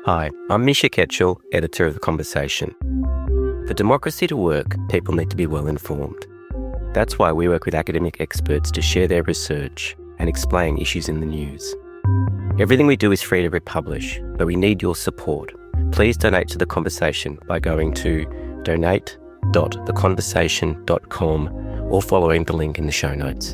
Hi, I'm Misha Ketchell, editor of The Conversation. For democracy to work, people need to be well informed. That's why we work with academic experts to share their research and explain issues in the news. Everything we do is free to republish, but we need your support. Please donate to The Conversation by going to donate.theconversation.com or following the link in the show notes.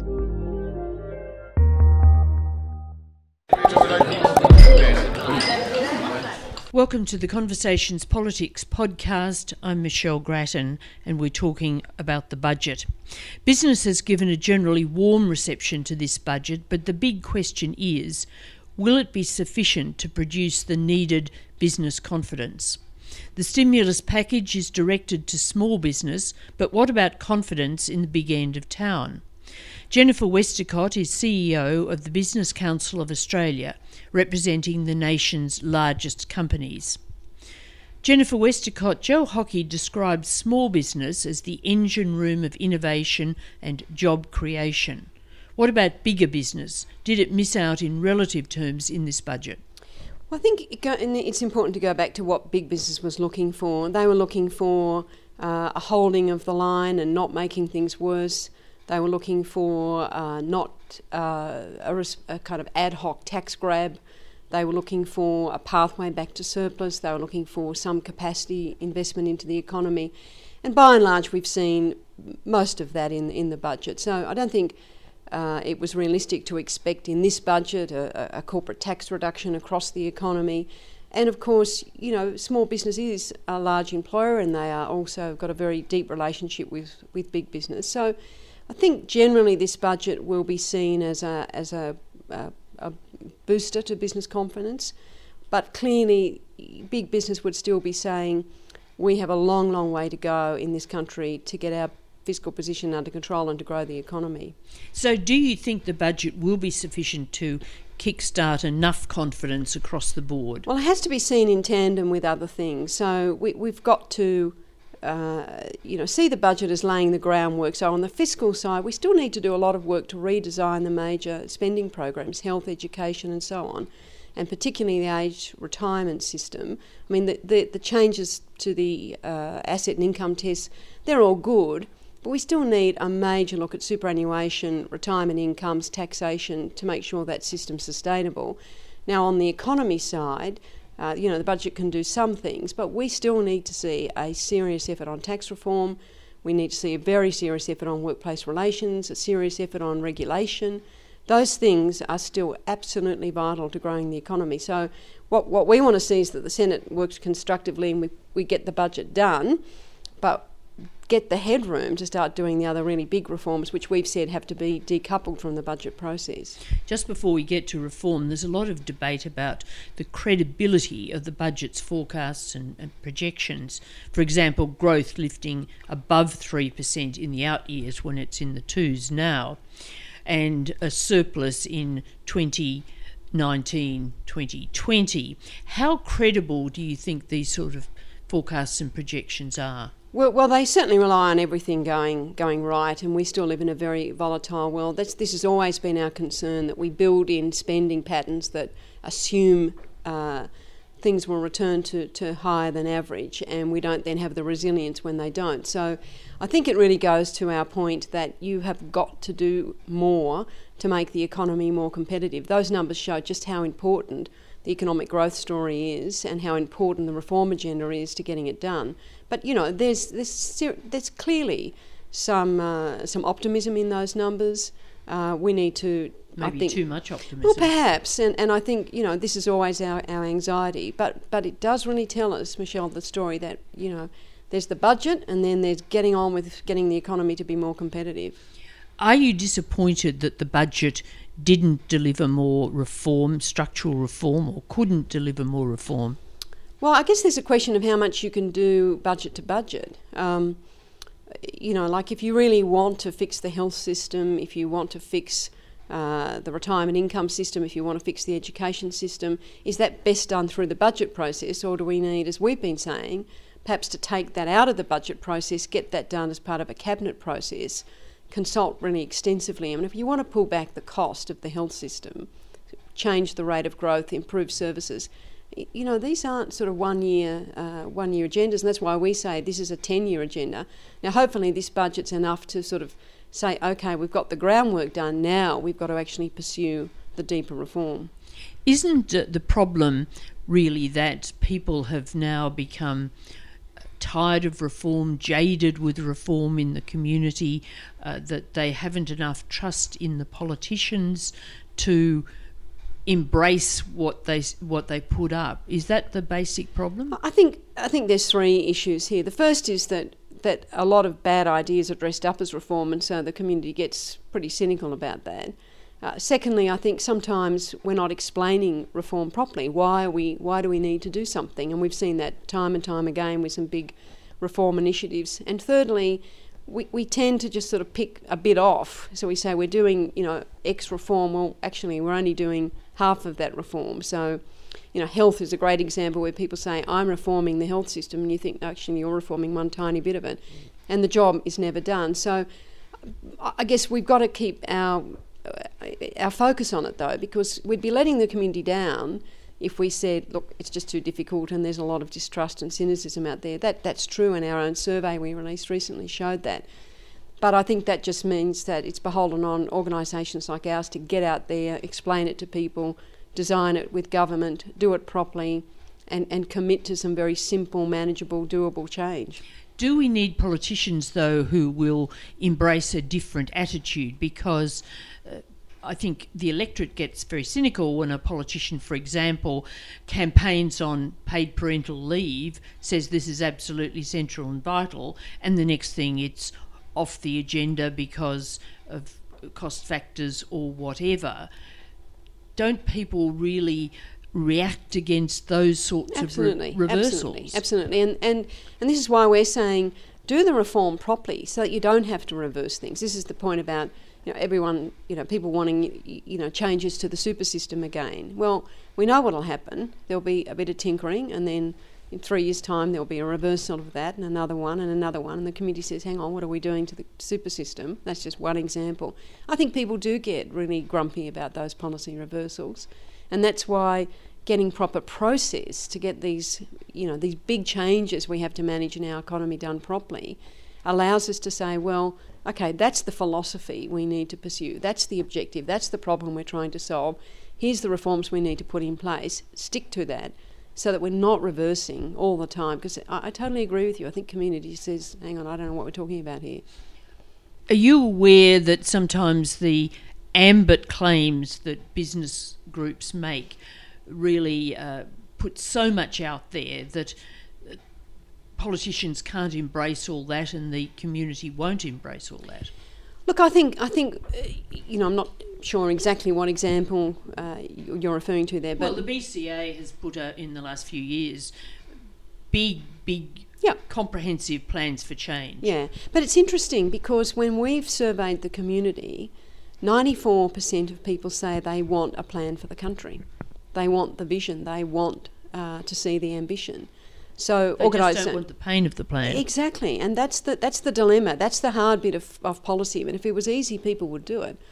Welcome to the Conversations Politics podcast. I'm Michelle Grattan and we're talking about the budget. Business has given a generally warm reception to this budget, but the big question is, will it be sufficient to produce the needed business confidence? The stimulus package is directed to small business, but what about confidence in the big end of town? Jennifer Westacott is CEO of the Business Council of Australia, representing the nation's largest companies. Jennifer Westacott, Joe Hockey describes small business as the engine room of innovation and job creation. What about bigger business? Did it miss out in relative terms in this budget? Well, I think it's important to go back to what big business was looking for. They were looking for a holding of the line and not making things worse. They were looking for not a kind of ad hoc tax grab. They were looking for a pathway back to surplus. They were looking for some capacity investment into the economy. And by and large, we've seen most of that in the budget. So I don't think it was realistic to expect in this budget a corporate tax reduction across the economy. And of course, you know, small business is a large employer and they are also got a very deep relationship with big business. So I think generally this budget will be seen as a booster to business confidence, but clearly big business would still be saying we have a long way to go in this country to get our fiscal position under control and to grow the economy. So do you think the budget will be sufficient to kickstart enough confidence across the board? Well, it has to be seen in tandem with other things. So we've got to see the budget as laying the groundwork. So on the fiscal side, we still need to do a lot of work to redesign the major spending programs, health, education and so on, and particularly the age retirement system. I mean, the changes to the asset and income tests, they're all good, but we still need a major look at superannuation, retirement incomes, taxation to make sure that system's sustainable. Now, on the economy side, the budget can do some things, but we still need to see a serious effort on tax reform. We need to see a very serious effort on workplace relations, a serious effort on regulation. Those things are still absolutely vital to growing the economy. So what we want to see is that the Senate works constructively and we get the budget done, but get the headroom to start doing the other really big reforms, which we've said have to be decoupled from the budget process. Just before we get to reform, there's a lot of debate about the credibility of the budget's forecasts and projections. For example, growth lifting above 3% in the out years when it's in the twos now, and a surplus in 2019-2020. How credible do you think these sort of forecasts and projections are? Well, they certainly rely on everything going right, and we still live in a very volatile world. This has always been our concern, that we build in spending patterns that assume things will return to higher than average, and we don't then have the resilience when they don't. So I think it really goes to our point that you have got to do more to make the economy more competitive. Those numbers show just how important the economic growth story is and how important the reform agenda is to getting it done. But, you know, there's clearly some optimism in those numbers. We need to... Maybe too much optimism. Well, perhaps. And I think, you know, this is always our anxiety. But it does really tell us, Michelle, the story that, you know, there's the budget and then there's getting on with getting the economy to be more competitive. Are you disappointed that the budget didn't deliver more reform, structural reform, or couldn't deliver more reform? Well, I guess there's a question of how much you can do budget to budget. Like if you really want to fix the health system, if you want to fix the retirement income system, if you want to fix the education system, is that best done through the budget process, or do we need, as we've been saying, perhaps to take that out of the budget process, get that done as part of a cabinet process, consult really extensively? I mean, if you want to pull back the cost of the health system, change the rate of growth, improve services, these aren't sort of one-year agendas, and that's why we say this is a 10-year agenda. Now, hopefully this budget's enough to sort of say, okay, we've got the groundwork done, now we've got to actually pursue the deeper reform. Isn't the problem really that people have now become tired of reform, jaded with reform in the community, that they haven't enough trust in the politicians to embrace what they put up? Is that the basic problem? I think there's three issues here. The first is that a lot of bad ideas are dressed up as reform, and so the community gets pretty cynical about that. Secondly, I think sometimes we're not explaining reform properly. Why do we need to do something? And we've seen that time and time again with some big reform initiatives. And thirdly, we tend to just sort of pick a bit off. So we say we're doing, X reform. Well, actually, we're only doing half of that reform. So, health is a great example where people say, I'm reforming the health system, and you think, no, actually, you're reforming one tiny bit of it. And the job is never done. So I guess we've got to keep our focus on it, though, because we'd be letting the community down if we said, look, it's just too difficult and there's a lot of distrust and cynicism out there. That's true, and our own survey we released recently showed that. But I think that just means that it's beholden on organisations like ours to get out there, explain it to people, design it with government, do it properly, and commit to some very simple, manageable, doable change. Do we need politicians, though, who will embrace a different attitude? Because I think the electorate gets very cynical when a politician, for example, campaigns on paid parental leave, says this is absolutely central and vital, and the next thing it's off the agenda because of cost factors or whatever. Don't people really react against those sorts of reversals? Absolutely. And this is why we're saying do the reform properly so that you don't have to reverse things. This is the point about everyone, people wanting, changes to the super system again. Well, we know what'll happen. There'll be a bit of tinkering, and then in 3 years' time there'll be a reversal of that, and another one, and the committee says, hang on, what are we doing to the super system? That's just one example. I think people do get really grumpy about those policy reversals, and that's why getting proper process to get these big changes we have to manage in our economy done properly allows us to say, well, okay, that's the philosophy we need to pursue. That's the objective. That's the problem we're trying to solve. Here's the reforms we need to put in place. Stick to that so that we're not reversing all the time. Because I totally agree with you. I think community says, hang on, I don't know what we're talking about here. Are you aware that sometimes the ambit claims that business groups make really put so much out there that politicians can't embrace all that and the community won't embrace all that? Look, I think I'm not sure exactly what example you're referring to there, but well, the BCA has put in the last few years big comprehensive plans for change. Yeah, but it's interesting because when we've surveyed the community, 94% of people say they want a plan for the country. They want the vision. They want to see the ambition. So they just don't want the pain of the plan. Exactly, and that's the dilemma. That's the hard bit of policy. And if it was easy, people would do it.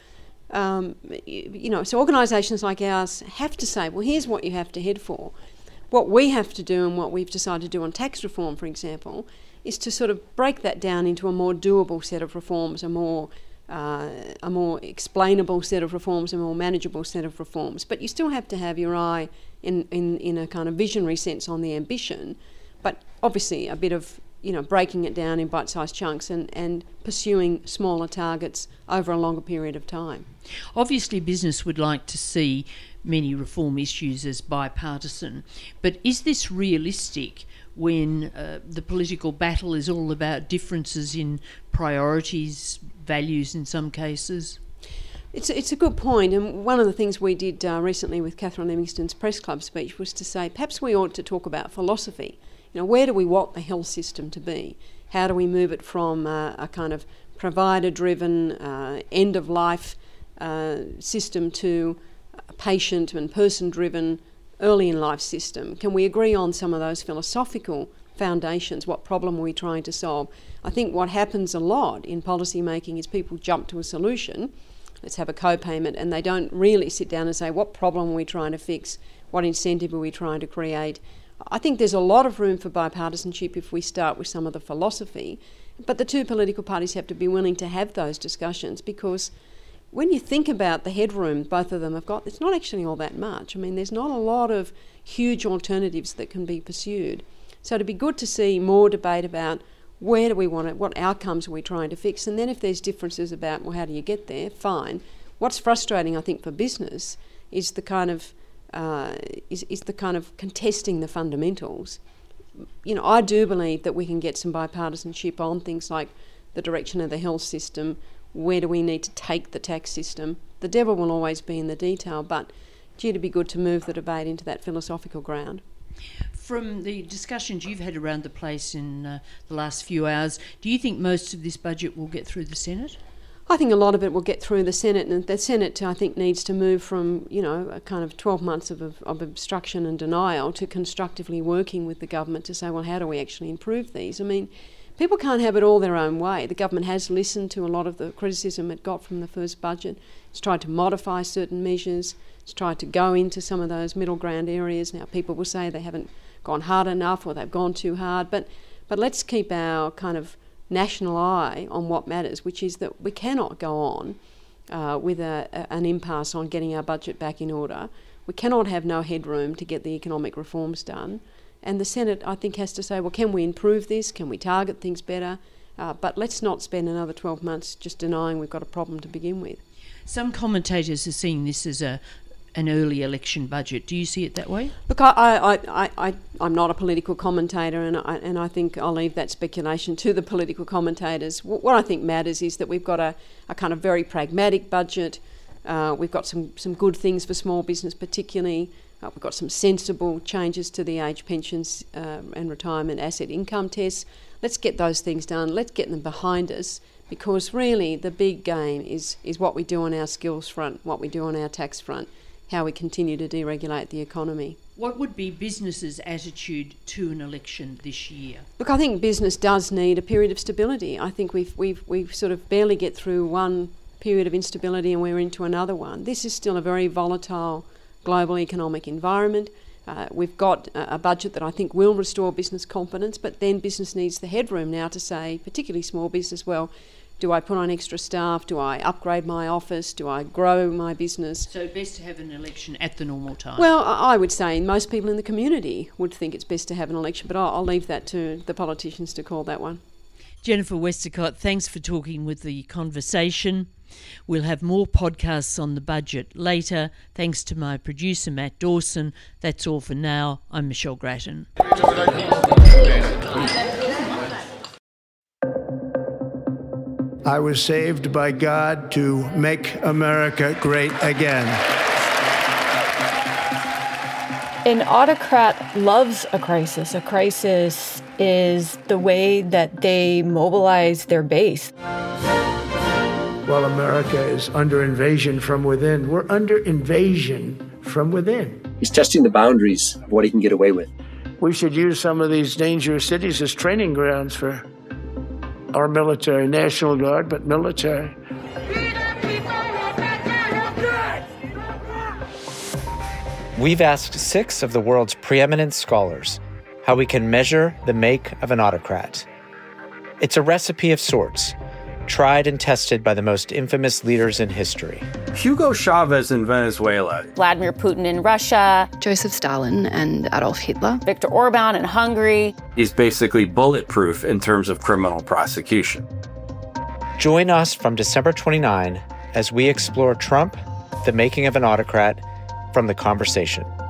So organisations like ours have to say, well, here's what you have to head for. What we have to do, and what we've decided to do on tax reform, for example, is to sort of break that down into a more doable set of reforms, a more explainable set of reforms, a more manageable set of reforms. But you still have to have your eye in a kind of visionary sense on the ambition, but obviously a bit of breaking it down in bite-sized chunks and pursuing smaller targets over a longer period of time. Obviously business would like to see many reform issues as bipartisan, but is this realistic when the political battle is all about differences in priorities, values in some cases? It's a good point, and one of the things we did recently with Catherine Livingstone's Press Club speech was to say perhaps we ought to talk about philosophy. Where do we want the health system to be? How do we move it from a kind of provider-driven, end-of-life system to a patient and person-driven, early-in-life system? Can we agree on some of those philosophical foundations? What problem are we trying to solve? I think what happens a lot in policy making is people jump to a solution. Let's have a co-payment, and they don't really sit down and say, what problem are we trying to fix? What incentive are we trying to create? I think there's a lot of room for bipartisanship if we start with some of the philosophy, but the two political parties have to be willing to have those discussions, because when you think about the headroom both of them have got, it's not actually all that much. I mean, there's not a lot of huge alternatives that can be pursued. So it'd be good to see more debate about where do we want it, what outcomes are we trying to fix, and then if there's differences about, well, how do you get there, fine. What's frustrating, I think, for business is the kind of contesting the fundamentals. You know, I do believe that we can get some bipartisanship on things like the direction of the health system. Where do we need to take the tax system? The devil will always be in the detail, but gee, it'd be good to move the debate into that philosophical ground. From the discussions you've had around the place in the last few hours, do you think most of this budget will get through the Senate? I think a lot of it will get through the Senate, and the Senate, I think, needs to move from, you know, a kind of 12 months of obstruction and denial to constructively working with the government to say, well, how do we actually improve these? I mean, people can't have it all their own way. The government has listened to a lot of the criticism it got from the first budget. It's tried to modify certain measures. It's tried to go into some of those middle ground areas. Now, people will say they haven't gone hard enough or they've gone too hard, but let's keep our kind of national eye on what matters, which is that we cannot go on with an impasse on getting our budget back in order. We cannot have no headroom to get the economic reforms done. And the Senate, I think, has to say, well, can we improve this? Can we target things better? But let's not spend another 12 months just denying we've got a problem to begin with. Some commentators are seeing this as an early election budget. Do you see it that way? Look, I'm not a political commentator, and I think I'll leave that speculation to the political commentators. What I think matters is that we've got a kind of very pragmatic budget. We've got some good things for small business particularly. We've got some sensible changes to the age pensions and retirement asset income tests. Let's get those things done. Let's get them behind us, because really the big game is what we do on our skills front, what we do on our tax front, how we continue to deregulate the economy. What would be business's attitude to an election this year? Look, I think business does need a period of stability. I think we've sort of barely get through one period of instability and we're into another one. This is still a very volatile global economic environment. We've got a budget that I think will restore business confidence, but then business needs the headroom now to say, particularly small business, well, do I put on extra staff? Do I upgrade my office? Do I grow my business? So best to have an election at the normal time? Well, I would say most people in the community would think it's best to have an election, but I'll leave that to the politicians to call that one. Jennifer Westacott, thanks for talking with The Conversation. We'll have more podcasts on the budget later. Thanks to my producer, Matt Dawson. That's all for now. I'm Michelle Grattan. I was saved by God to make America great again. An autocrat loves a crisis. A crisis is the way that they mobilize their base. While America is under invasion from within, we're under invasion from within. He's testing the boundaries of what he can get away with. We should use some of these dangerous cities as training grounds for our military, National Guard, but military. We've asked 6 of the world's preeminent scholars how we can measure the make of an autocrat. It's a recipe of sorts, tried and tested by the most infamous leaders in history. Hugo Chavez in Venezuela. Vladimir Putin in Russia. Joseph Stalin and Adolf Hitler. Viktor Orban in Hungary. He's basically bulletproof in terms of criminal prosecution. Join us from December 29 as we explore Trump, the making of an autocrat, from The Conversation.